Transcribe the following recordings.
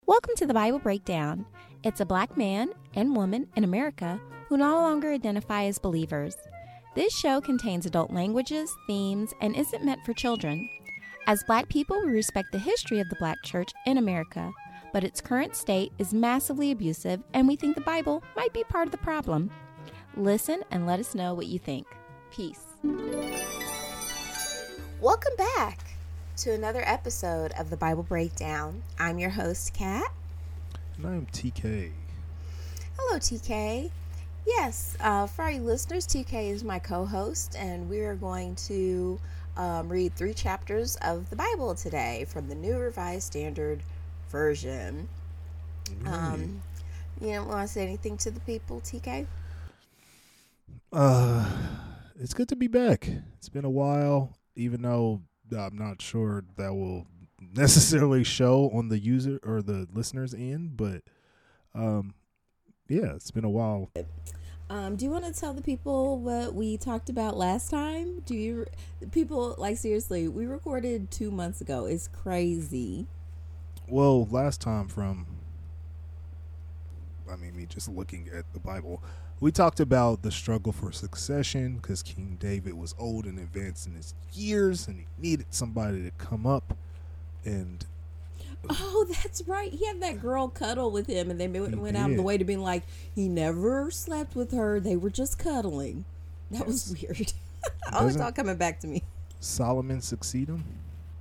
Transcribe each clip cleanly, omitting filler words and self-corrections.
Welcome to the Bible Breakdown. It's a black man and woman in America who no longer identify as believers. This show contains adult languages, themes, and isn't meant for children. As black people, we respect the history of the black church in America, but its current state is massively abusive, and we think the Bible might be part of the problem. Listen and let us know what you think. Peace. Welcome back to another episode of the Bible Breakdown. I'm your host, Kat. And I'm TK. Hello, TK. Yes, for our listeners, TK is my co-host, and we are going to read 3 chapters of the Bible today from the New Revised Standard Version. You don't want to say anything to the people, TK? It's good to be back. It's been a while, even though I'm not sure that will necessarily show on the user or the listener's end, but yeah, it's been a while. Do you want to tell the people what we talked about last time? People, like, seriously, we recorded 2 months ago. It's crazy. Well, last time me just looking at the Bible, we talked about the struggle for succession because King David was old and advanced in his years, and he needed somebody to come up and... Oh, that's right. He had that girl cuddle with him, and they went out of the way to be like, he never slept with her. They were just cuddling. That was weird. Oh, it's all coming back to me. Solomon succeed him?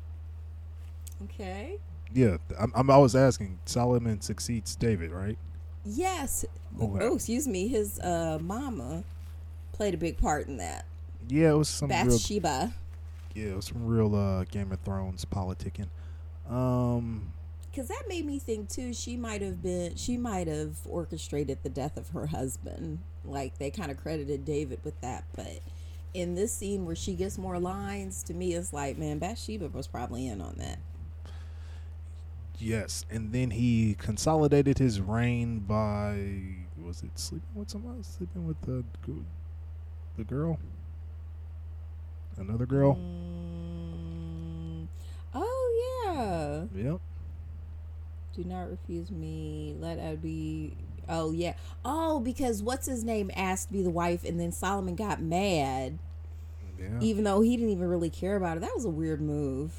Okay. Yeah, I was asking. Solomon succeeds David, right? Yes. Okay. Oh, excuse me. His mama played a big part in that. Yeah, it was some Bathsheba. It was some real Game of Thrones politicking. Because that made me think too. She might have orchestrated the death of her husband. Like, they kind of credited David with that, but in this scene where she gets more lines, to me it's like, man, Bathsheba was probably in on that. Yes, and then he consolidated his reign by, was it sleeping with somebody? Sleeping with the girl? Another girl? Oh, yeah. Yep. Do not refuse me. Let I be. Oh, yeah. Oh, because what's his name asked to be the wife, and then Solomon got mad. Yeah. Even though he didn't even really care about it. That was a weird move.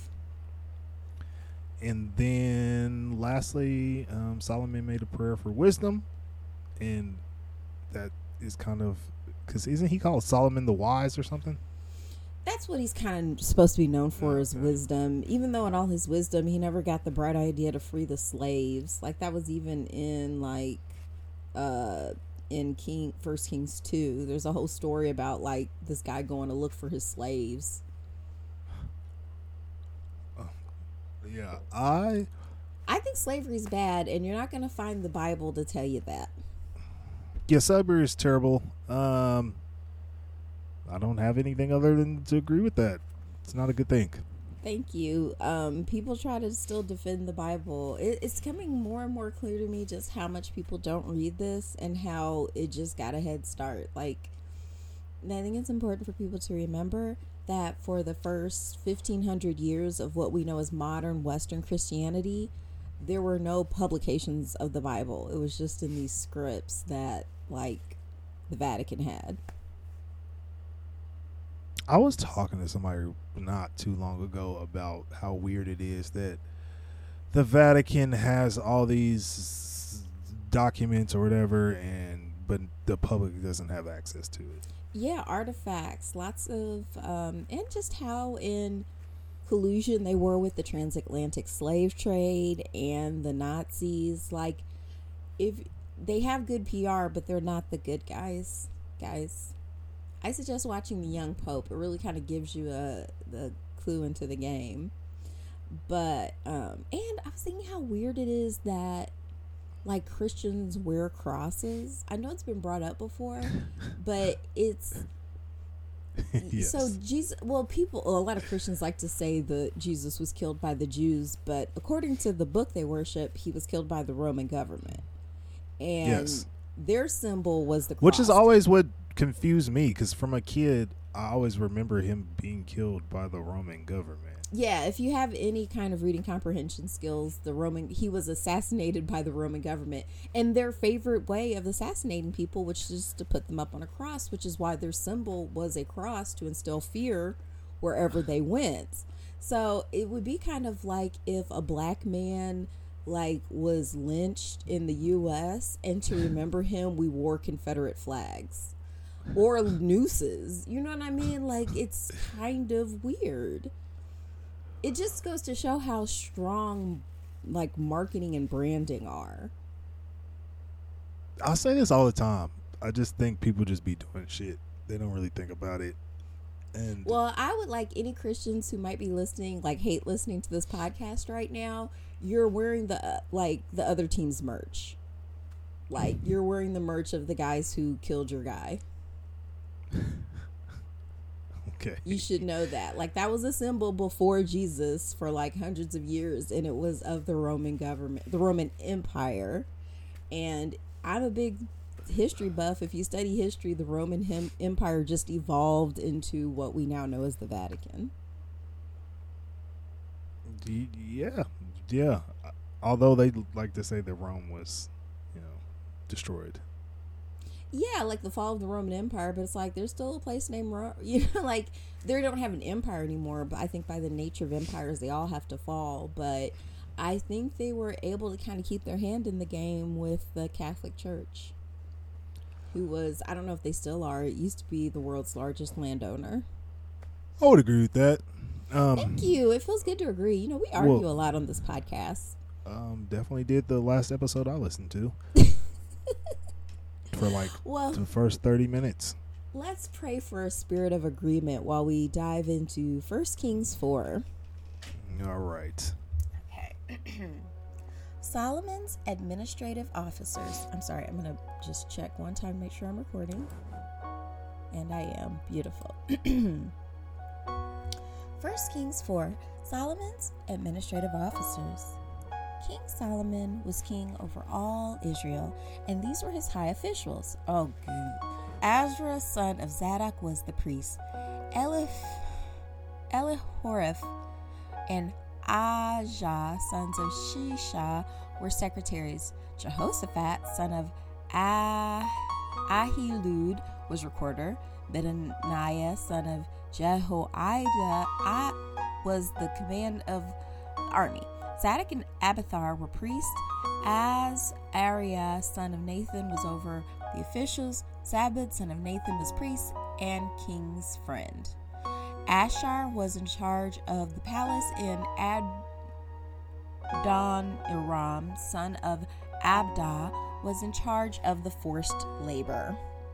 And then lastly, Solomon made a prayer for wisdom, and that is kind of, because isn't he called Solomon the Wise or something? That's what he's kind of supposed to be known for, is wisdom. Even though in all his wisdom, he never got the bright idea to free the slaves. Like, that was even in in 1 Kings 2. There's a whole story about like this guy going to look for his slaves. Yeah, I think slavery is bad, and you're not going to find the Bible to tell you that. Yeah, slavery is terrible. I don't have anything other than to agree with that. It's not a good thing. Thank you. People try to still defend the Bible. It's coming more and more clear to me just how much people don't read this and how it just got a head start. Like, I think it's important for people to remember that for the first 1,500 years of what we know as modern Western Christianity, there were no publications of the Bible. It was just in these scripts that, like, the Vatican had. I was talking to somebody not too long ago about how weird it is that the Vatican has all these documents or whatever, but the public doesn't have access to it. Yeah, artifacts, lots of, and just how in collusion they were with the transatlantic slave trade and the Nazis. Like, if they have good PR, but they're not the good guys. I suggest watching The Young Pope. It really kind of gives you the clue into the game. But, and I was thinking how weird it is that, like, Christians wear crosses. I know it's been brought up before, but it's... Yes. So, a lot of Christians like to say that Jesus was killed by the Jews, but according to the book they worship, he was killed by the Roman government. And their symbol was the cross. Which is always what confused me, because from a kid, I always remember him being killed by the Roman government. Yeah, if you have any kind of reading comprehension skills, he was assassinated by the Roman government, and their favorite way of assassinating people, which is to put them up on a cross, which is why their symbol was a cross to instill fear wherever they went. So it would be kind of like if a black man like was lynched in the US, and to remember him we wore Confederate flags or nooses. You know what I mean? Like, it's kind of weird. It just goes to show how strong like marketing and branding are. I say this all the time. I just think people just be doing shit. They don't really think about it. And well, I would like any Christians who might be listening, like hate listening to this podcast right now. You're wearing the the other team's merch. Like, you're wearing the merch of the guys who killed your guy. Okay. You should know that. Like, that was a symbol before Jesus for like hundreds of years, and it was of the Roman government, the Roman Empire. And I'm a big history buff. If you study history, the Roman Empire just evolved into what we now know as the Vatican. Yeah. Although they like to say that Rome was, destroyed. Yeah, like the fall of the Roman Empire, but it's like there's still a place named Rome. Like they don't have an empire anymore, but I think by the nature of empires, they all have to fall. But I think they were able to kind of keep their hand in the game with the Catholic Church, who was, I don't know if they still are, it used to be the world's largest landowner. I would agree with that. Thank you. It feels good to agree. We argue a lot on this podcast. Definitely did the last episode I listened to. For the first 30 minutes. Let's pray for a spirit of agreement while we dive into 1 Kings 4. All right. Okay. Solomon's administrative officers. I'm sorry, I'm going to just check one time to make sure I'm recording. And I am. Beautiful. 1 Kings 4. Solomon's administrative officers. King Solomon was king over all Israel, and these were his high officials. Oh, good. Azra, son of Zadok, was the priest. Elihoreph and Ajah, sons of Shisha, were secretaries. Jehoshaphat, son of Ahilud, was recorder. Benaniah, son of Jehoiada, was the command of the army. Zadok and Abiathar were priests. Azariah, son of Nathan, was over the officials. Zabud, son of Nathan, was priest and king's friend. Ashar was in charge of the palace, and Adoniram, son of Abda, was in charge of the forced labor.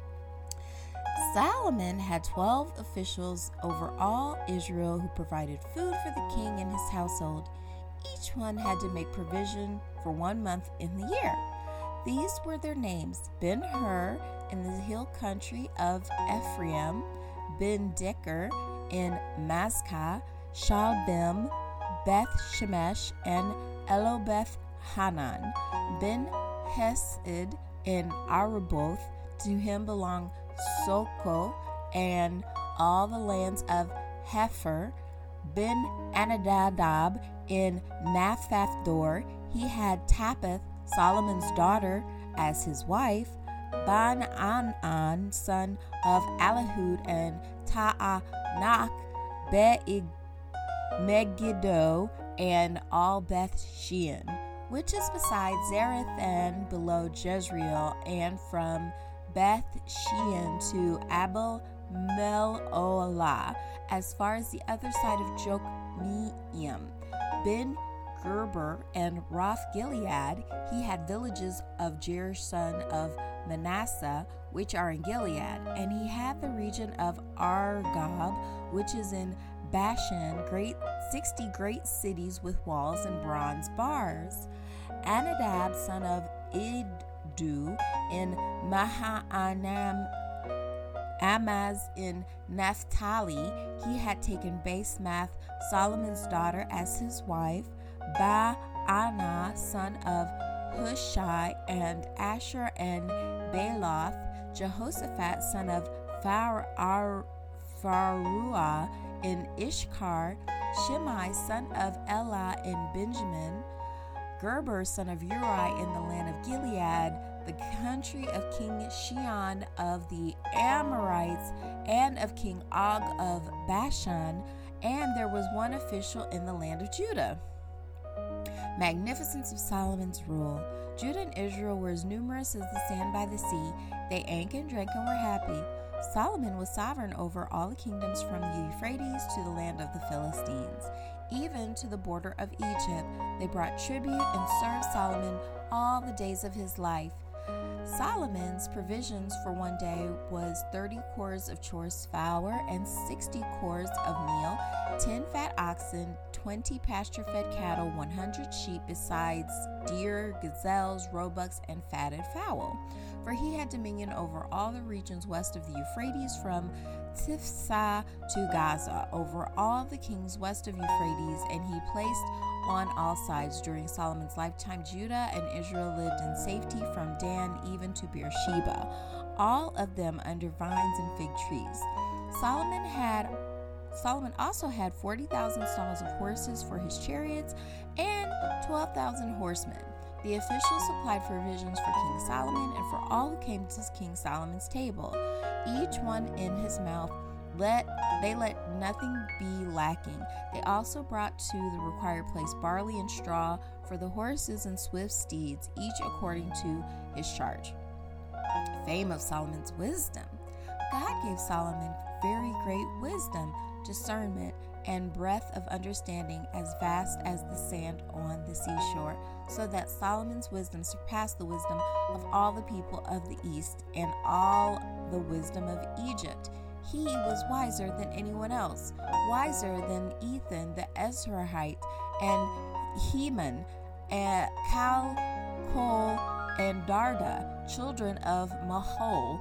Solomon had 12 officials over all Israel who provided food for the king and his household. Each one had to make provision for 1 month in the year. These were their names: Ben-Hur in the hill country of Ephraim, Ben-Decker in Mazkah, Shalbim, Beth-Shemesh, and Elobeth-Hanan, Ben-Hesed in Araboth. To him belonged Soko and all the lands of Hepher. Ben-Anadab in Naphthahdor. He had Tapith, Solomon's daughter, as his wife. Ban-Anan, son of Alahud, and Ta'anak, Megiddo, and all Beth-Shean, which is beside Zareth and below Jezreel, and from Beth-Shean to Abel-Meholah, as far as the other side of Jokmeam. Ben-Gerber and Roth-Gilead. He had villages of Jair, son of Manasseh, which are in Gilead. And he had the region of Argob, which is in Bashan, 60 great cities with walls and bronze bars. Anadab, son of Iddu, in Mahanam, Amaz in Naphtali. He had taken Basemath, Solomon's daughter, as his wife. Baana, son of Hushai, and Asher and Baloth. Jehoshaphat, son of Pharuah, in Ishkar. Shimei, son of Elah in Benjamin, Gerber, son of Uri in the land of Gilead, the country of King Shion of the Amorites, and of King Og of Bashan, and there was one official in the land of Judah. Magnificence of Solomon's rule. Judah and Israel were as numerous as the sand by the sea. They ate and drank and were happy. Solomon was sovereign over all the kingdoms from the Euphrates to the land of the Philistines, even to the border of Egypt. They brought tribute and served Solomon all the days of his life. Solomon's provisions for one day was 30 cores of choice flour and 60 cores of meal, 10 fat oxen, 20 pasture-fed cattle, 100 sheep, besides deer, gazelles, roebucks, and fatted fowl. For he had dominion over all the regions west of the Euphrates, from Tifsah to Gaza, over all the kings west of Euphrates, and he placed on all sides. During Solomon's lifetime, Judah and Israel lived in safety from Dan even to Beersheba, all of them under vines and fig trees. Solomon also had 40,000 stalls of horses for his chariots and 12,000 horsemen. The officials supplied provisions for King Solomon and for all who came to King Solomon's table, each one in his mouth. They let nothing be lacking. They also brought to the required place barley and straw for the horses and swift steeds, each according to his charge. Fame of Solomon's wisdom. God gave Solomon very great wisdom, discernment, and breadth of understanding as vast as the sand on the seashore, so that Solomon's wisdom surpassed the wisdom of all the people of the east and all the wisdom of Egypt. He was wiser than anyone else, wiser than Ethan the Ezrahite, and Heman, and Cal, Kol, and Darda, children of Mahol.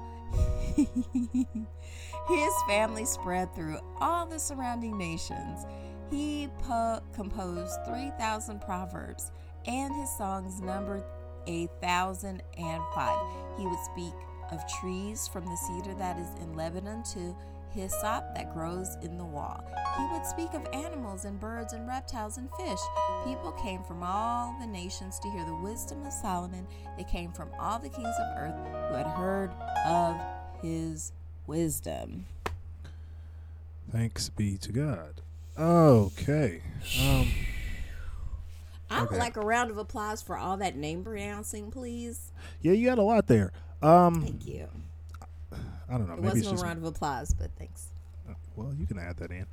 His family spread through all the surrounding nations. He composed 3,000 proverbs, and his songs numbered 1,005. He would speak of trees, from the cedar that is in Lebanon to hyssop that grows in the wall. He would speak of animals and birds and reptiles and fish. People came from all the nations to hear the wisdom of Solomon. They came from all the kings of earth who had heard of his wisdom. Thanks be to God. Okay. I would like a round of applause for all that name pronouncing, please. Yeah, you got a lot there. Thank you. I don't know. It maybe wasn't a round of applause, but thanks. Well, you can add that in.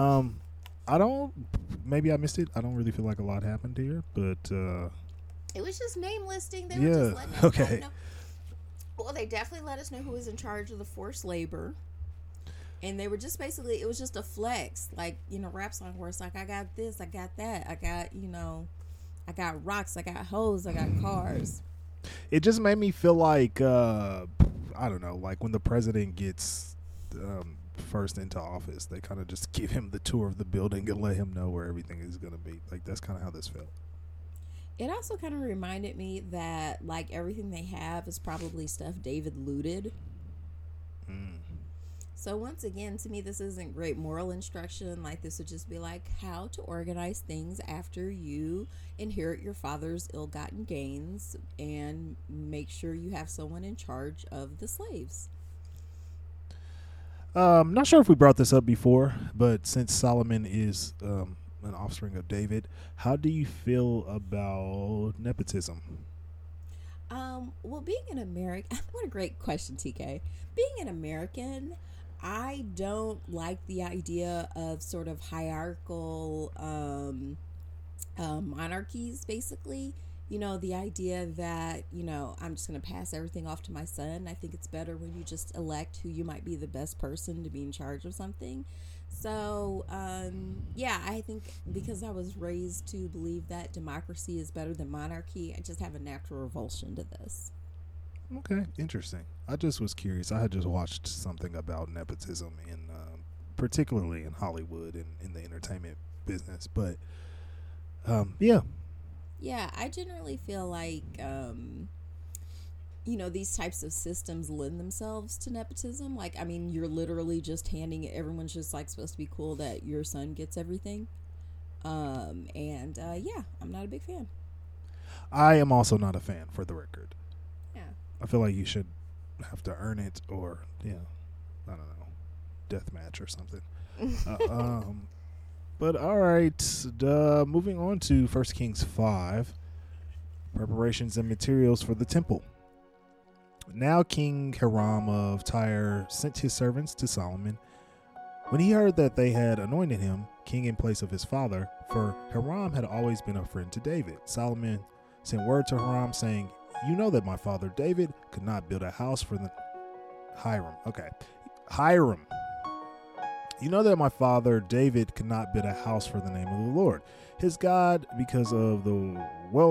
Maybe I missed it. I don't really feel like a lot happened here, but it was just name listing. They yeah, were just letting okay. know. Well, they definitely let us know who was in charge of the forced labor. And they were just basically, it was just a flex. Like, rap song where it's like, I got this, I got that, I got, I got rocks, I got hoes, I got cars. It just made me feel like, I don't know, like when the president gets first into office, they kind of just give him the tour of the building and let him know where everything is going to be. Like, that's kind of how this felt. It also kind of reminded me that, like, everything they have is probably stuff David looted. So once again, to me, this isn't great moral instruction. Like, this would just be like how to organize things after you inherit your father's ill-gotten gains and make sure you have someone in charge of the slaves. Not sure if we brought this up before, but since Solomon is an offspring of David, how do you feel about nepotism? Well, being an American, what a great question, TK. Being an American, I don't like the idea of sort of hierarchical monarchies, basically. The idea that, I'm just going to pass everything off to my son. I think it's better when you just elect who you might be the best person to be in charge of something. So, I think because I was raised to believe that democracy is better than monarchy, I just have a natural revulsion to this. Okay, interesting. I just was curious. I had just watched something about nepotism particularly in Hollywood and in the entertainment business. But, yeah. Yeah, I generally feel like, these types of systems lend themselves to nepotism. Like, I mean, you're literally just everyone's just like supposed to be cool that your son gets everything. Yeah, I'm not a big fan. I am also not a fan, for the record. Yeah. I feel like you should have to earn it, or I don't know, death match or something. But all right, moving on to 1 Kings 5, preparations and materials for the temple. Now King Hiram of Tyre sent his servants to Solomon. When he heard that they had anointed him king in place of his father, for Hiram had always been a friend to David, Solomon sent word to Hiram saying, "You know that my father David could not build a house for the Hiram. You know that my father David could not build a house for the name of the Lord, his God, because of the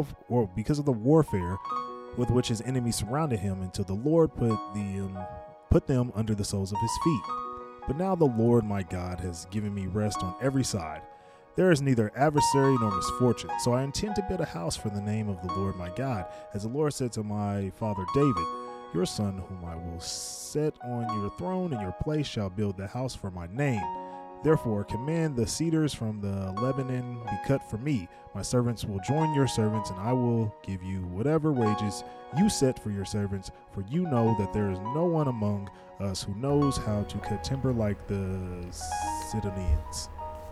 warfare with which his enemies surrounded him, until the Lord put them under the soles of his feet. But now the Lord my God has given me rest on every side. There is neither adversary nor misfortune. So I intend to build a house for the name of the Lord my God, as the Lord said to my father David, your son, whom I will set on your throne in your place, shall build the house for my name. Therefore, command the cedars from the Lebanon be cut for me. My servants will join your servants, and I will give you whatever wages you set for your servants. For you know that there is no one among us who knows how to cut timber like the Sidonians.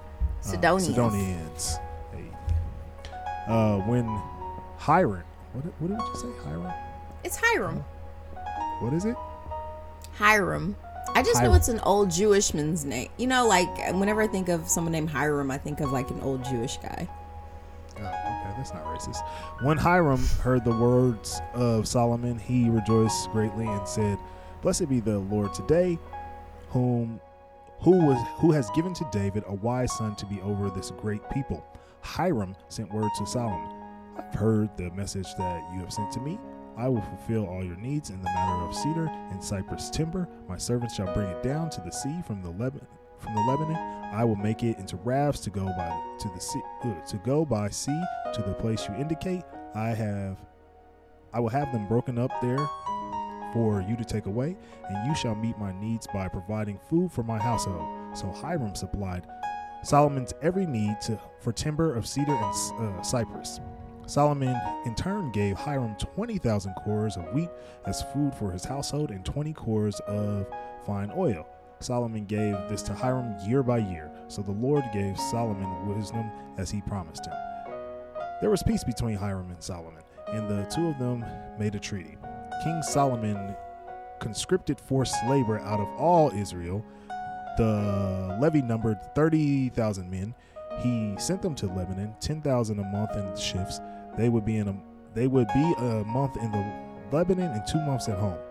Sidonians. Hey. When Hiram, what did you say, Hiram? It's Hiram. What is it? Hiram. I just know it's an old Jewish man's name. You know, like whenever I think of someone named Hiram, I think of like an old Jewish guy. Oh, okay, that's not racist. When Hiram heard the words of Solomon, he rejoiced greatly and said, "Blessed be the Lord today, who has given to David a wise son to be over this great people." Hiram sent word to Solomon, "I've heard the message that you have sent to me. I will fulfill all your needs in the matter of cedar and cypress timber. My servants shall bring it down to the sea from the Lebanon. I will make it into rafts to go by sea to the place you indicate. I will have them broken up there for you to take away, and you shall meet my needs by providing food for my household." So Hiram supplied Solomon's every need for timber of cedar and cypress. Solomon in turn gave Hiram 20,000 cores of wheat as food for his household and 20 cores of fine oil. Solomon gave this to Hiram year by year. So the Lord gave Solomon wisdom as he promised him. There was peace between Hiram and Solomon, and the two of them made a treaty. King Solomon conscripted forced labor out of all Israel. The levy numbered 30,000 men. He sent them to Lebanon, 10,000 a month in shifts. They would be a month in the Lebanon and 2 months at home.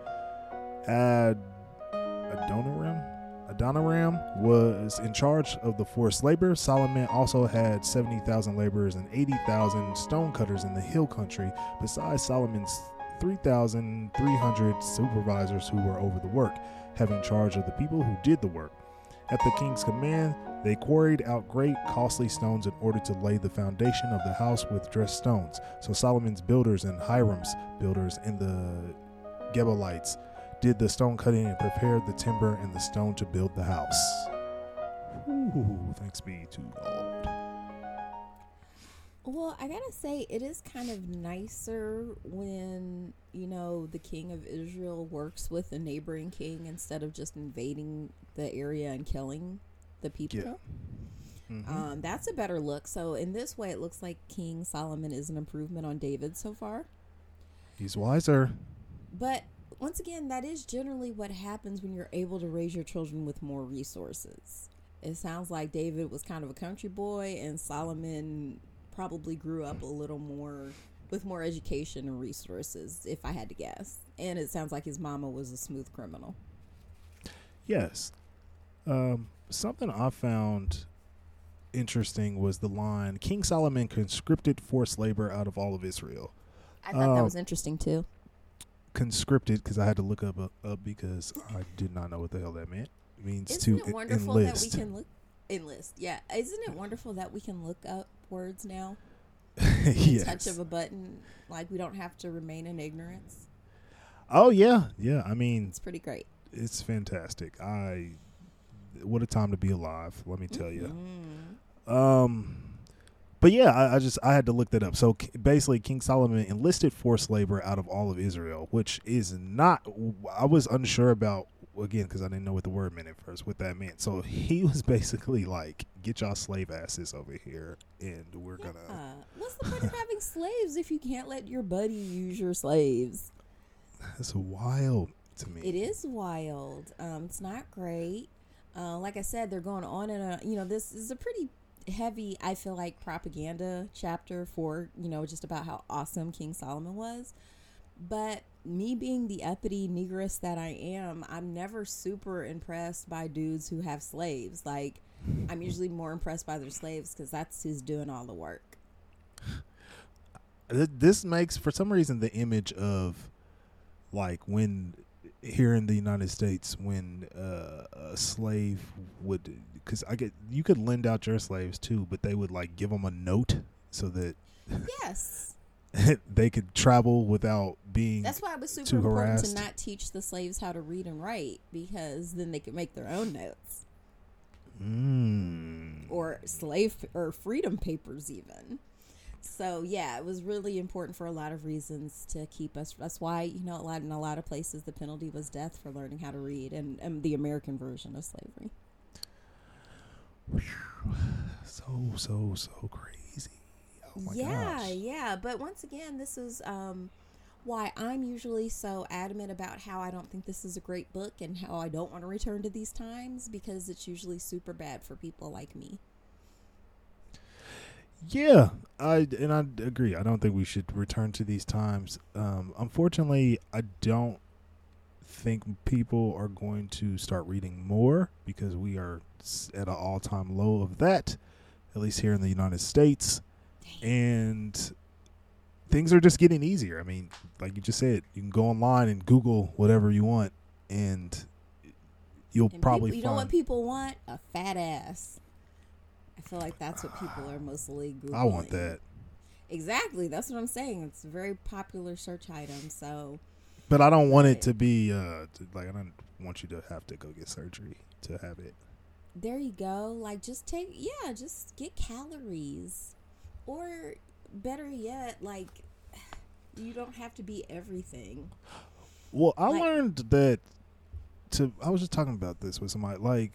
Adoniram was in charge of the forced labor. Solomon also had 70,000 laborers and 80,000 stonecutters in the hill country, besides Solomon's 3,300 supervisors who were over the work, having charge of the people who did the work. At the king's command, they quarried out great costly stones in order to lay the foundation of the house with dressed stones. So Solomon's builders and Hiram's builders and the Gebalites did the stone cutting and prepared the timber and the stone to build the house. Ooh, thanks be to God. Well, I gotta say, it is kind of nicer when, the king of Israel works with a neighboring king instead of just invading the area and killing the people. Yeah. Mm-hmm. That's a better look. So in this way, it looks like King Solomon is an improvement on David so far. He's wiser. But once again, that is generally what happens when you're able to raise your children with more resources. It sounds like David was kind of a country boy, and Solomon probably grew up a little more with more education and resources, if I had to guess. And it sounds like his mama was a smooth criminal. Yes. Something I found interesting was the line, King Solomon conscripted forced labor out of all of Israel. I thought that was interesting too. Conscripted, because I had to look up because I did not know what the hell that meant. It means Isn't to it wonderful enlist. that we can enlist? Yeah. Isn't it wonderful that we can look up words now? Yes. Touch of a button, like we don't have to remain in ignorance. Oh yeah. I mean, it's pretty great. It's fantastic. What a time to be alive, let me tell you. But yeah, I had to look that up. So basically, King Solomon enlisted forced labor out of all of Israel, which is not. I was unsure about, again, because I didn't know what the word meant at first, what that meant. So he was basically like, "Get y'all slave asses over here, and we're gonna." What's the point of having slaves if you can't let your buddy use your slaves? That's wild to me. It is wild. It's not great. Like I said, they're going on and on. You know, this is a pretty heavy, I feel like, propaganda chapter for, you know, just about how awesome King Solomon was. But me being the uppity negress that I am, I'm never super impressed by dudes who have slaves. Like, I'm usually more impressed by their slaves because that's who's doing all the work. This makes, for some reason, the image of, like, when here in the United States, when a slave would, because you could lend out your slaves too, but they would like give them a note so that yes, they could travel without being. That's why it was super too important harassed. to not teach the slaves how to read and write, because then they could make their own notes or slave or freedom papers even. So yeah, it was really important for a lot of reasons to keep us. That's why, you know, in a lot of places the penalty was death for learning how to read, and the American version of slavery. So crazy. Oh my gosh. Yeah. But once again, this is why I'm usually so adamant about how I don't think this is a great book and how I don't want to return to these times, because it's usually super bad for people like me. Yeah, I agree. I don't think we should return to these times. Unfortunately, I don't think people are going to start reading more because we are at an all-time low of that, at least here in the United States. And things are just getting easier. I mean, like you just said, you can go online and Google whatever you want, and you'll probably find... You know what people want? A fat ass. I feel like that's what people are mostly Googling. I want that. Exactly. That's what I'm saying. It's a very popular search item. So, but I don't want it to be like, I don't want you to have to go get surgery to have it. There you go. Like, just get calories. Or better yet, like, you don't have to be everything. Well, I learned that I was just talking about this with somebody, like,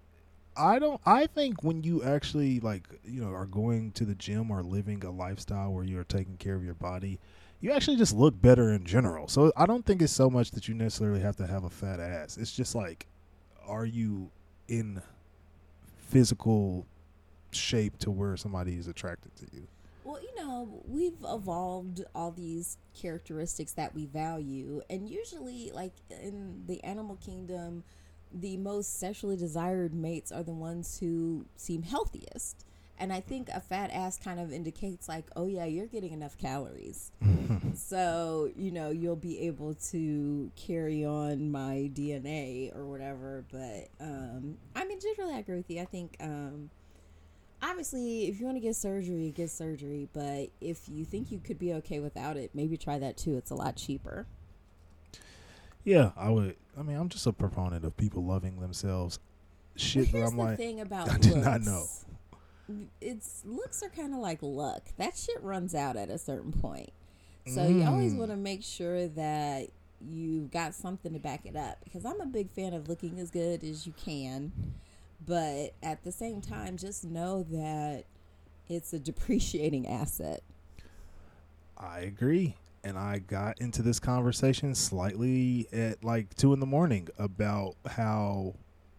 I think when you actually, like, you know, are going to the gym or living a lifestyle where you're taking care of your body, you actually just look better in general. So I don't think it's so much that you necessarily have to have a fat ass. It's just like, are you in physical shape to where somebody is attracted to you? Well, you know, we've evolved all these characteristics that we value, and usually, like, in the animal kingdom, the most sexually desired mates are the ones who seem healthiest. And I think a fat ass kind of indicates, like, oh yeah, you're getting enough calories. So, you know, you'll be able to carry on my DNA or whatever. But, I mean, generally I agree with you. I think, obviously, if you want to get surgery. But if you think you could be okay without it, maybe try that too. It's a lot cheaper. Yeah, I would. I mean, I'm just a proponent of people loving themselves. Shit, here's I'm the like, thing about I did not know. Looks are kind of like luck. That shit runs out at a certain point. So you always want to make sure that you've got something to back it up. Because I'm a big fan of looking as good as you can. But at the same time, just know that it's a depreciating asset. I agree. And I got into this conversation slightly at like 2 a.m. about how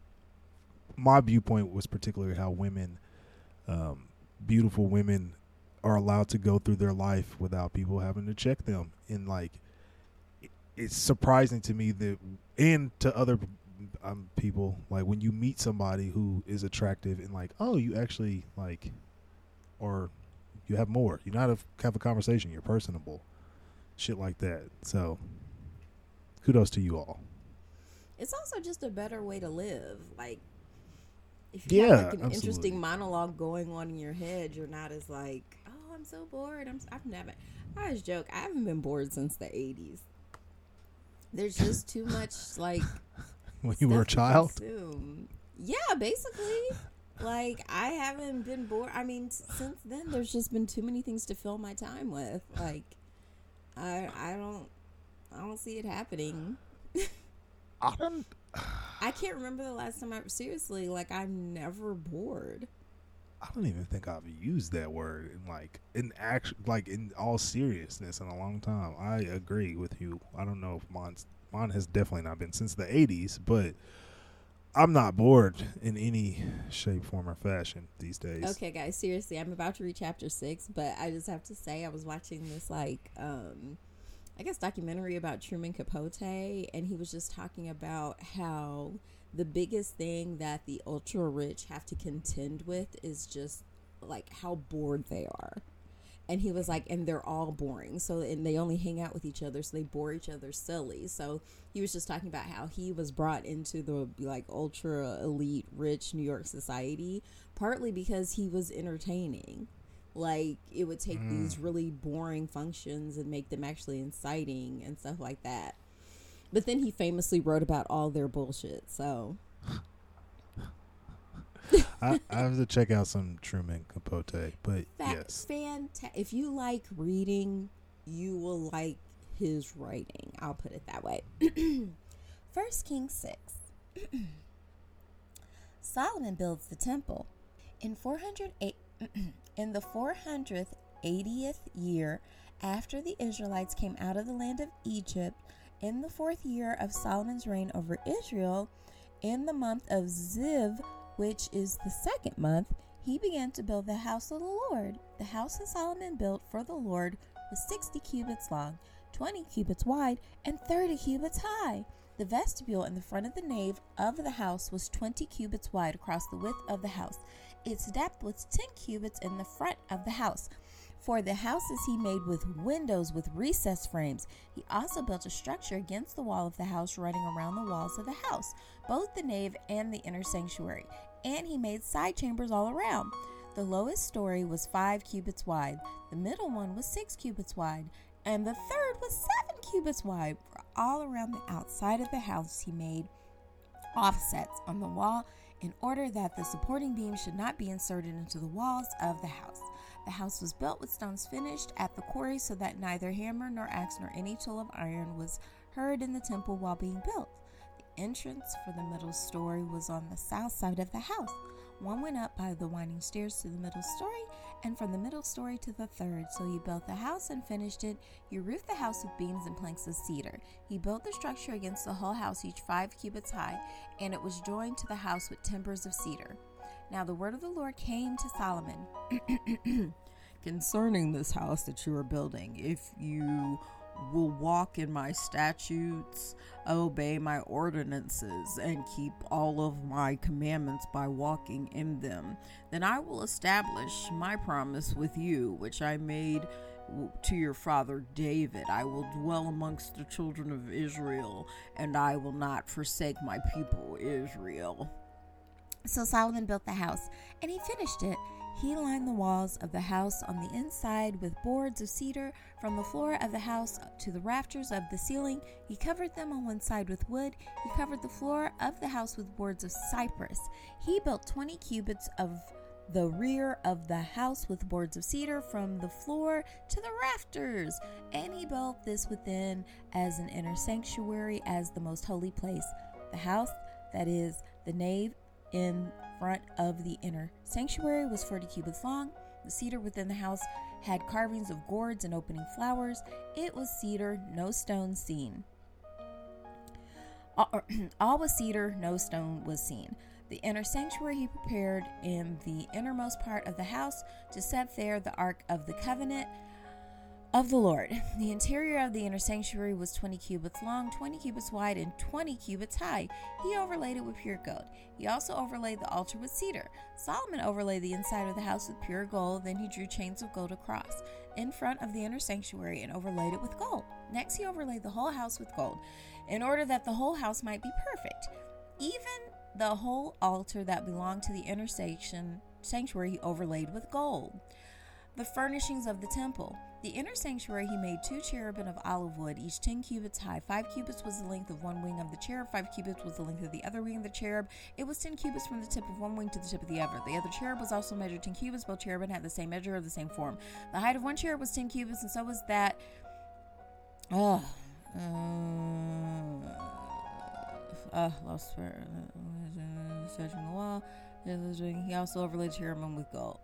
my viewpoint was particularly how women, beautiful women, are allowed to go through their life without people having to check them. And like, it's surprising to me that, and to other people, like when you meet somebody who is attractive and like, oh, you actually like, or you have more, you know how to have a conversation, you're personable. Shit like that. So kudos to you all. It's also just a better way to live. Like, if you have like an absolutely. Interesting monologue going on in your head, you're not as like, oh, I'm so bored. I always joke, I haven't been bored since the 80s. There's just too much, like, when you were a child. Yeah, basically. Like, I haven't been bored. I mean, since then, there's just been too many things to fill my time with. Like, I don't see it happening. I don't. I can't remember the last time seriously, like, I'm never bored. I don't even think I've used that word in all seriousness in a long time. I agree with you. I don't know if mine has definitely not been since the 80s, but I'm not bored in any shape, form, or fashion these days. Okay, guys, seriously, I'm about to read chapter 6, but I just have to say I was watching this, like, I guess documentary about Truman Capote, and he was just talking about how the biggest thing that the ultra rich have to contend with is just like how bored they are. And he was like, and they're all boring. So, and they only hang out with each other, so they bore each other silly. So he was just talking about how he was brought into the like ultra elite rich New York society, partly because he was entertaining. Like, it would take these really boring functions and make them actually inciting and stuff like that. But then he famously wrote about all their bullshit, so. I have to check out some Truman Capote, but yes. If you like reading, you will like his writing. I'll put it that way. 1 Kings 6. Solomon builds the temple. In the 480th year after the Israelites came out of the land of Egypt, in the 4th year of Solomon's reign over Israel, in the month of Ziv, which is the 2nd month, he began to build the house of the Lord. The house that Solomon built for the Lord was 60 cubits long, 20 cubits wide, and 30 cubits high. The vestibule in the front of the nave of the house was 20 cubits wide across the width of the house. Its depth was 10 cubits in the front of the house. For the houses he made with windows with recessed frames. He also built a structure against the wall of the house running around the walls of the house, both the nave and the inner sanctuary. And he made side chambers all around. The lowest story was 5 cubits wide, the middle one was 6 cubits wide, and the third was 7 cubits wide. For all around the outside of the house he made offsets on the wall in order that the supporting beams should not be inserted into the walls of the house. The house was built with stones finished at the quarry so that neither hammer nor axe nor any tool of iron was heard in the temple while being built. The entrance for the middle story was on the south side of the house. One went up by the winding stairs to the middle story, and from the middle story to the third. So he built the house and finished it. He roofed the house with beams and planks of cedar. He built the structure against the whole house, each 5 cubits high, and it was joined to the house with timbers of cedar. Now the word of the Lord came to Solomon concerning this house that you are building. If you will walk in my statutes, obey my ordinances, and keep all of my commandments by walking in them, then I will establish my promise with you, which I made to your father David. I will dwell amongst the children of Israel, and I will not forsake my people Israel. So Solomon built the house, and he finished it. He lined the walls of the house on the inside with boards of cedar from the floor of the house to the rafters of the ceiling. He covered them on one side with wood. He covered the floor of the house with boards of cypress. He built 20 cubits of the rear of the house with boards of cedar from the floor to the rafters. And he built this within as an inner sanctuary, as the most holy place. The house, that is, the nave, in front of the inner sanctuary was 40 cubits long. The cedar within the house had carvings of gourds and opening flowers. It was cedar, no stone seen. All was cedar, no stone was seen. The inner sanctuary he prepared in the innermost part of the house to set there the Ark of the Covenant of the Lord. The interior of the inner sanctuary was 20 cubits long, 20 cubits wide, and 20 cubits high. He overlaid it with pure gold. He also overlaid the altar with cedar. Solomon overlaid the inside of the house with pure gold. Then he drew chains of gold across in front of the inner sanctuary and overlaid it with gold. Next, he overlaid the whole house with gold in order that the whole house might be perfect. Even the whole altar that belonged to the inner sanctuary he overlaid with gold. The furnishings of the temple. The inner sanctuary he made 2 cherubim of olive wood, each 10 cubits high. 5 cubits was the length of one wing of the cherub, 5 cubits was the length of the other wing of the cherub. It was 10 cubits from the tip of one wing to the tip of the other. The other cherub was also measured 10 cubits. Both cherubim had the same measure of the same form. The height of one cherub was 10 cubits, and so was that. Lost spirit. Touching the wall. He also overlaid cherubim with gold.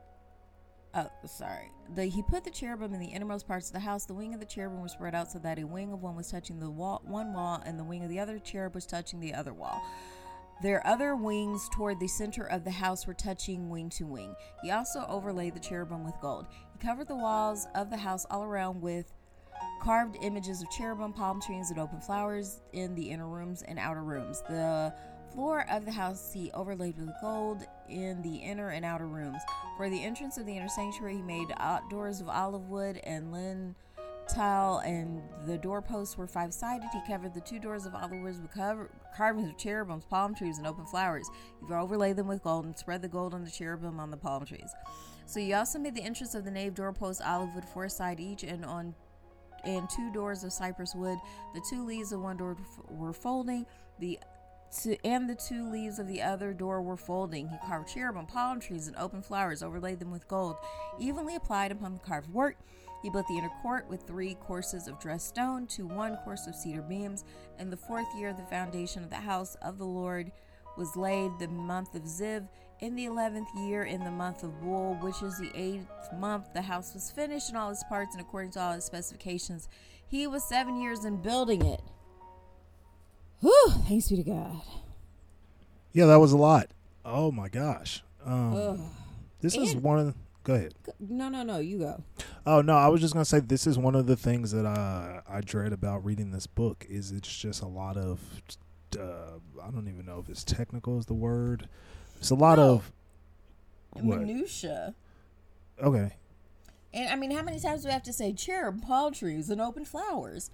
He put the cherubim in the innermost parts of the house. The wing of the cherubim was spread out so that a wing of one was touching the one wall, and the wing of the other cherub was touching the other wall. Their other wings toward the center of the house were touching wing to wing. He also overlaid the cherubim with gold. He covered the walls of the house all around with carved images of cherubim, palm trees, and open flowers in the inner rooms and outer rooms. The floor of the house he overlaid with gold in the inner and outer rooms. For the entrance of the inner sanctuary, he made doors of olive wood and lintel, and the doorposts were 5-sided. He covered the 2 doors of olive wood with carvings of cherubims, palm trees, and open flowers. He overlaid them with gold and spread the gold on the cherubim on the palm trees. So he also made the entrance of the nave doorposts olive wood 4 sides each, and 2 doors of cypress wood. The 2 leaves of one door were folding. The 2 leaves of the other door were folding. He carved cherubim, palm trees, and open flowers, overlaid them with gold, evenly applied upon the carved work. He built the inner court with 3 courses of dressed stone, 1 course of cedar beams. In the 4th year of the foundation of the house of the Lord was laid, the month of Ziv. In the 11th year, in the month of Bul, which is the 8th month, the house was finished in all its parts and according to all its specifications. He was 7 years in building it. Whew, thanks be to God. Yeah, that was a lot. Oh my gosh. This is one of the, go ahead. No, you go. Oh no, I was just gonna say this is one of the things that I dread about reading this book. Is it's just a lot of I don't even know if it's technical is the word. It's a lot of minutia. Okay. And I mean, how many times do we have to say cherub, palm trees, and open flowers?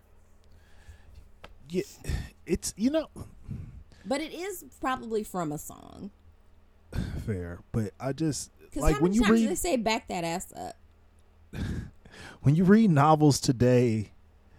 Yeah, it's But it is probably from a song. Fair, but I just like when you read. They say back that ass up. When you read novels today,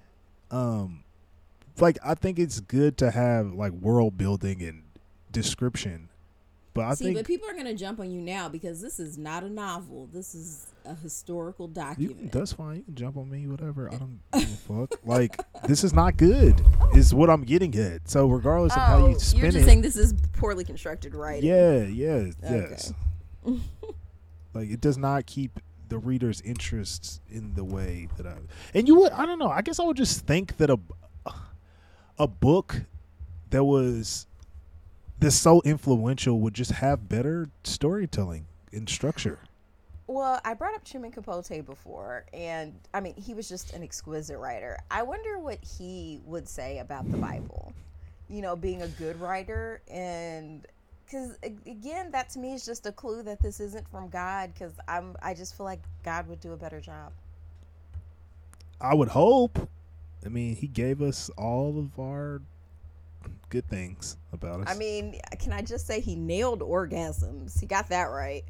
like I think it's good to have like world building and description. But but people are gonna jump on you now because this is not a novel. This is a historical document. That's fine. You can jump on me, whatever. I don't give a fuck. Like this is not good. Is what I'm getting at. So regardless of how you spin it, you're just saying this is poorly constructed writing. Yes. Like it does not keep the reader's interests in the way that I don't know. I guess I would just think that a book that was this so influential would just have better storytelling and structure. Well, I brought up Truman Capote before, and I mean, he was just an exquisite writer. I wonder what he would say about the Bible, being a good writer. And because again, that to me is just a clue that this isn't from God, because I just feel like God would do a better job. I would hope. I mean, he gave us all of our good things about us. I mean, can I just say he nailed orgasms? He got that right.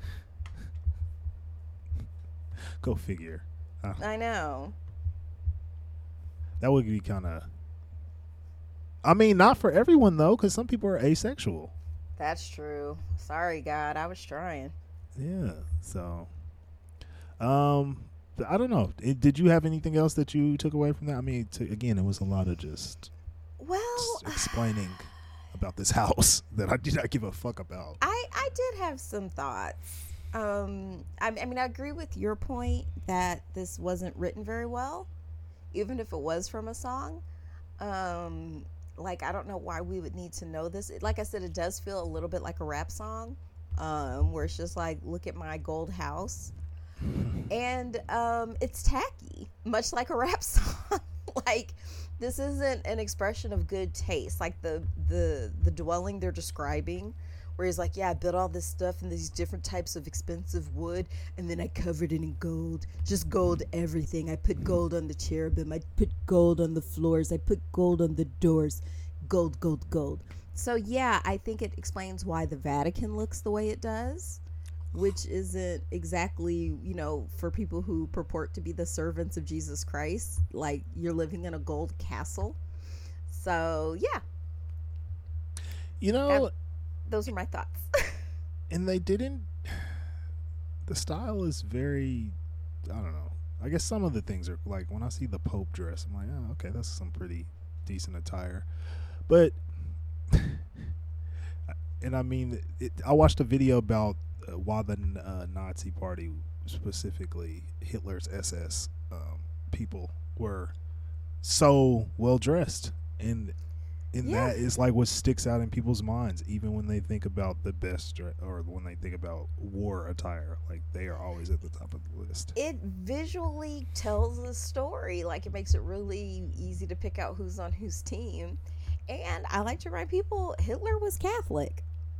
Go figure. I know. That would be kind of. I mean, not for everyone though, because some people are asexual. That's true. Sorry, God, I was trying. Yeah. So, I don't know. Did you have anything else that you took away from that? I mean, again, it was a lot of just explaining about this house that I did not give a fuck about. I did have some thoughts. I mean, I agree with your point that this wasn't written very well, even if it was from a song. Like, I don't know why we would need to know this. Like I said, it does feel a little bit like a rap song, where it's just like, look at my gold house. And it's tacky, much like a rap song. Like, this isn't an expression of good taste. Like the dwelling they're describing, where he's like, yeah, I built all this stuff in these different types of expensive wood, and then I covered it in gold. Just gold everything. I put gold on the cherubim. I put gold on the floors. I put gold on the doors. Gold, gold, gold. So, yeah, I think it explains why the Vatican looks the way it does. which isn't exactly, for people who purport to be the servants of Jesus Christ. Like, you're living in a gold castle. So, yeah. Those are my thoughts. And they didn't. The style is very, I don't know. I guess some of the things are like, when I see the Pope dress, I'm like, oh, okay, that's some pretty decent attire. But, and I mean, I watched a video about why the Nazi Party, specifically Hitler's SS people, were so well dressed, and that is like what sticks out in people's minds, even when they think about the best or when they think about war attire. Like, they are always at the top of the list. It visually tells a story. Like, it makes it really easy to pick out who's on whose team. And I like to remind people, Hitler was Catholic.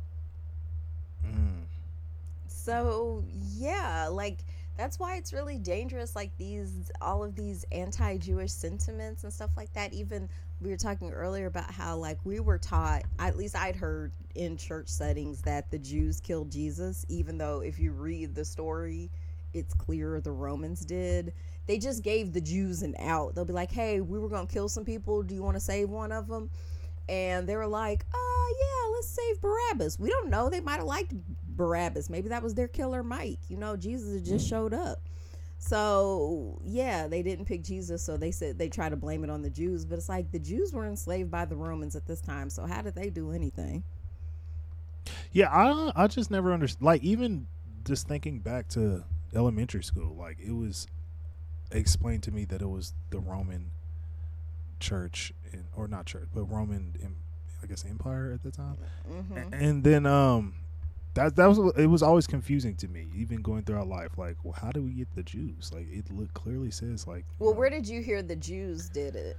So yeah, like, that's why it's really dangerous. Like, all of these anti-Jewish sentiments and stuff like that. Even we were talking earlier about how, like, we were taught, at least I'd heard in church settings, that the Jews killed Jesus, even though if you read the story, it's clear the Romans did. They just gave the Jews an out. They'll be like, hey, we were going to kill some people. Do you want to save one of them? And they were like, yeah, let's save Barabbas. We don't know. They might have liked Barabbas. Maybe that was their killer Mike. Jesus had just showed up. So, yeah, they didn't pick Jesus, so they said they try to blame it on the Jews. But it's like, the Jews were enslaved by the Romans at this time, so how did they do anything? Yeah, I just never understood. Like, even just thinking back to elementary school, like, it was explained to me that it was the Roman church, or not church, but Roman, I guess, empire at the time. Mm-hmm. And then it was always confusing to me, even going throughout life. Like, well, how do we get the Jews? Like, it clearly says, like. Well, where did you hear the Jews did it?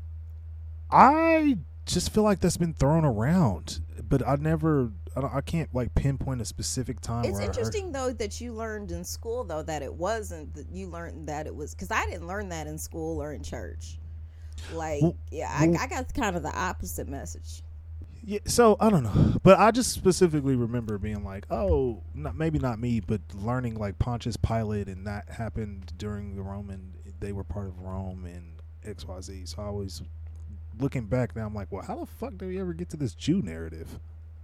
I just feel like that's been thrown around, but I can't like pinpoint a specific time. It's interesting though that you learned in school though that it wasn't, that you learned that it was, because I didn't learn that in school or in church. Like, I got kind of the opposite message. Yeah, so I don't know, but I just specifically remember being like, oh, maybe not me, but learning like Pontius Pilate, and that happened during the Roman. They were part of Rome and XYZ. So I was looking back now. I'm like, well, how the fuck did we ever get to this Jew narrative?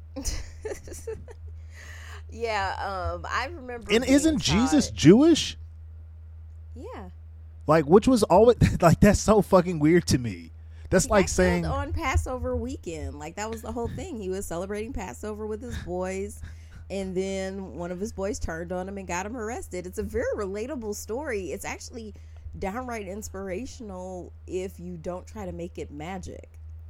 Yeah, I remember. And isn't Jesus Jewish? Yeah. Like, which was always like, that's so fucking weird to me. That's like saying on Passover weekend, like that was the whole thing. He was celebrating Passover with his boys, and then one of his boys turned on him and got him arrested. It's a very relatable story. It's actually downright inspirational if you don't try to make it magic.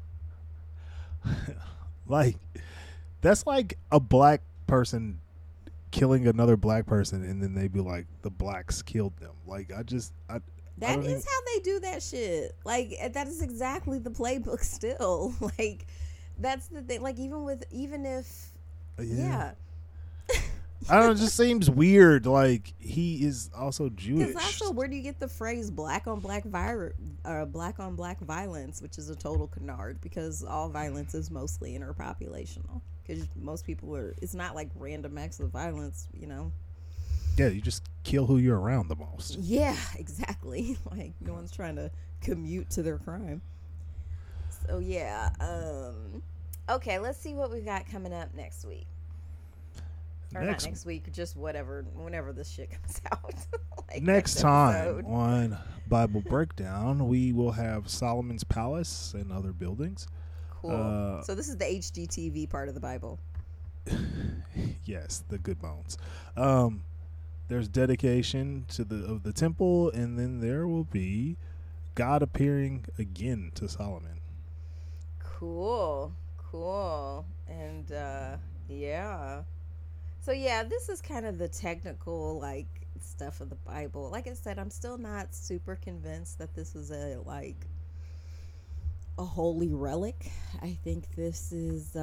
Like, that's like a black person killing another black person, and then they be like, the blacks killed them. Like, that is how they do that shit. Like, that is exactly the playbook still. Like, that's the thing. Like, even if yeah. I don't know, it just seems weird. Like, he is also Jewish. Because also, where do you get the phrase black on black violence, which is a total canard, because all violence is mostly interpopulational. Because most people it's not like random acts of violence, Yeah, you just kill who you're around the most. Yeah, exactly. Like, no one's trying to commute to their crime. So, yeah. Okay, let's see what we've got coming up next week. Or not next week, just whenever this shit comes out. Like, next time on Bible Breakdown, we will have Solomon's Palace and other buildings. Cool. So this is the HGTV part of the Bible. Yes, the good bones. There's dedication to the temple, and then there will be God appearing again to Solomon. Cool. And yeah. So yeah, this is kind of the technical like stuff of the Bible. Like I said, I'm still not super convinced that this is a holy relic. I think this is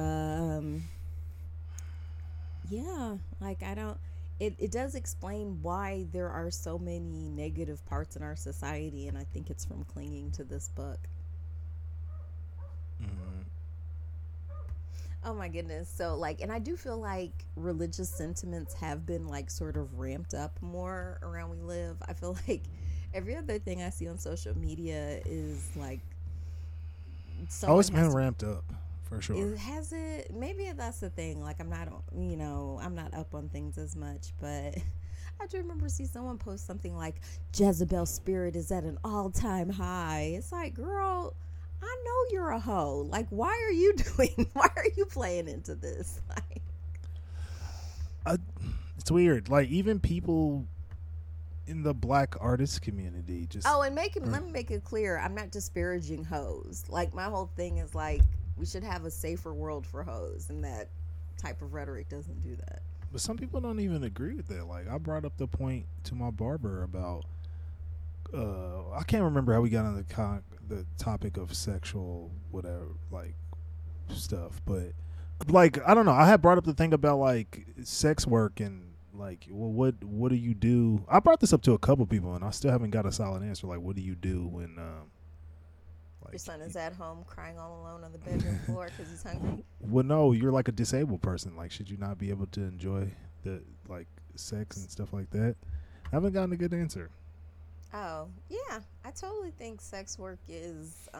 it does explain why there are so many negative parts in our society, and I think it's from clinging to this book. Mm-hmm. Oh my goodness. So like, and I do feel like religious sentiments have been like sort of ramped up more around we live. I feel like every other thing I see on social media is like Oh, someone it's has been to. ramped up for sure. It has it. Maybe that's the thing. Like I'm not, I'm not up on things as much, but I do remember see someone post something like Jezebel's spirit is at an all-time high. It's like, girl, I know you're a hoe. Like, why are you doing? Why are you playing into this? Like, Uh, it's weird. Like even people in the black artist community just. oh, and let me make it clear. I'm not disparaging hoes. Like my whole thing is like we should have a safer world for hoes, and that type of rhetoric doesn't do that. But some people don't even agree with that. Like I brought up the point to my barber about. I can't remember how we got on the topic of sexual whatever like stuff, but like I don't know. I had brought up the thing about like sex work and like well, what do you do? I brought this up to a couple people and I still haven't got a solid answer. Like what do you do when like Your son is at home crying all alone on the bedroom floor because he's hungry. well no, you're like a disabled person. Like should you not be able to enjoy the like sex and stuff like that? I haven't gotten a good answer. Oh, yeah. I totally think sex work is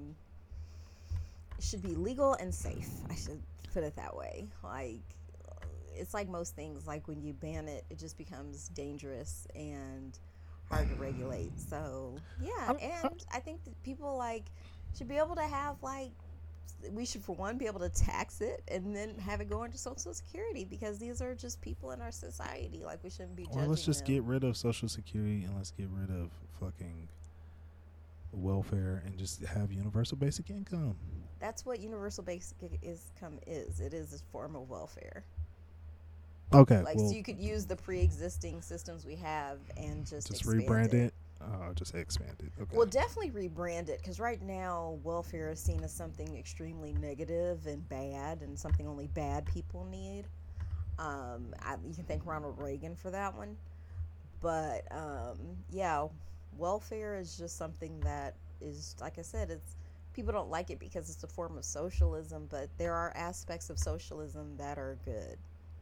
should be legal and safe. I should put it that way. Like it's like most things, like when you ban it, it just becomes dangerous and hard to regulate. So, yeah, and I think that people like should be able to have like we should for one be able to tax it and then have it go into social security because these are just people in our society. Like we shouldn't be judging Or let's just them. get rid of Social Security and let's get rid of fucking welfare and just have universal basic income. That's what universal basic income is. It is a form of welfare. Okay, Like well, so you could use the pre-existing systems we have and just expand rebrand it. Just expand it. Okay. Well, definitely rebrand it because right now welfare is seen as something extremely negative and bad and something only bad people need. You can thank Ronald Reagan for that one. But yeah, welfare is just something that is, like I said, it's people don't like it because it's a form of socialism, but there are aspects of socialism that are good.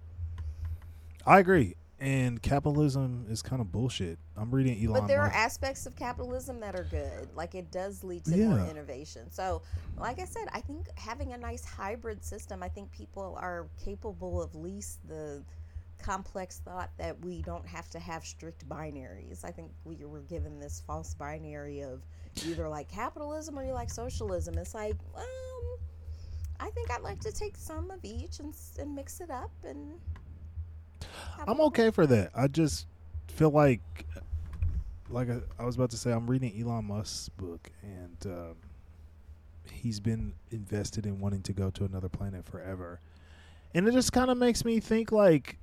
I agree. And capitalism is kind of bullshit. I'm reading Elon But there are Musk. aspects of capitalism that are good. Like it does lead to Yeah. more innovation. So, like I said, I think having a nice hybrid system, I think people are capable of least the complex thought that we don't have to have strict binaries. I think we were given this false binary of you either like capitalism or you like socialism. It's like, I think I'd like to take some of each and mix it up and I'm okay for that. I just feel like I was about to say, I'm reading Elon Musk's book, and he's been invested in wanting to go to another planet forever, and it just kind of makes me think like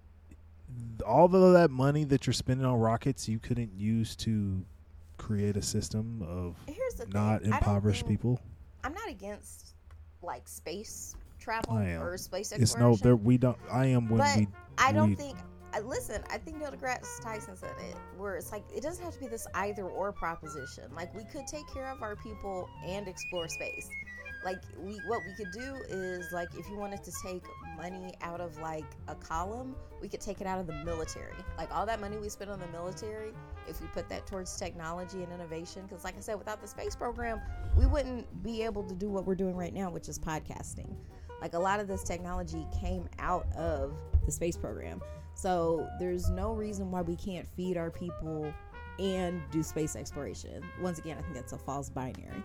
all of that money that you're spending on rockets, you couldn't use to create a system of Here's the not thing. impoverished people. I'm not against like space travel I am. or space It's exploration. no, there we don't. I am when but we. I don't we, think. Listen, I think Neil deGrasse Tyson said it, where it's like it doesn't have to be this either or proposition. Like we could take care of our people and explore space. Like what we could do is like if you wanted to take money out of like a column, we could take it out of the military. Like all that money we spend on the military, if we put that towards technology and innovation, because like I said, without the space program, we wouldn't be able to do what we're doing right now, which is podcasting. Like a lot of this technology came out of the space program. So there's no reason why we can't feed our people and do space exploration. Once again, I think that's a false binary.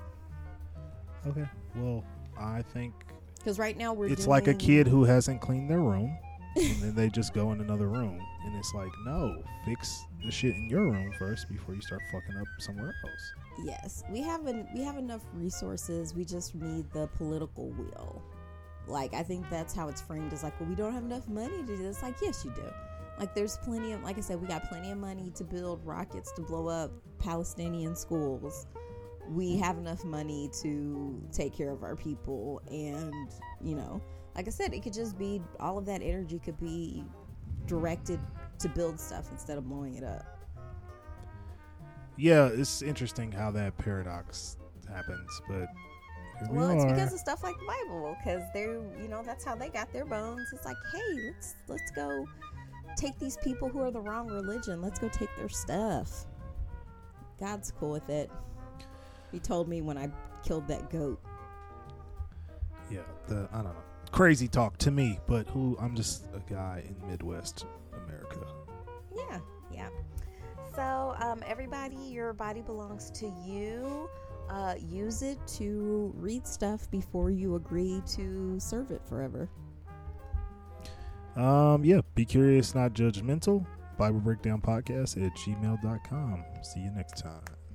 Okay. Well, I think Because right now it's like a kid who hasn't cleaned their room, and then they just go in another room, and it's like, no, fix the shit in your room first before you start fucking up somewhere else. Yes, we have enough resources. We just need the political will. Like I think that's how it's framed. Is like, well, we don't have enough money to do this. Like, yes, you do. Like, there's plenty of, like I said, we got plenty of money to build rockets to blow up Palestinian schools. We have enough money to take care of our people, and like I said, it could just be all of that energy could be directed to build stuff instead of blowing it up. Yeah, it's interesting how that paradox happens, but Well, it's because of stuff like the Bible, because they're, that's how they got their bones. It's like, hey, let's go take these people who are the wrong religion. Let's go take their stuff. God's cool with it. He told me when I killed that goat. Yeah, I don't know. Crazy talk to me, but I'm just a guy in Midwest America. Yeah. So, everybody, your body belongs to you. Use it to read stuff before you agree to serve it forever. Be curious, not judgmental. Bible Breakdown Podcast at gmail.com. See you next time.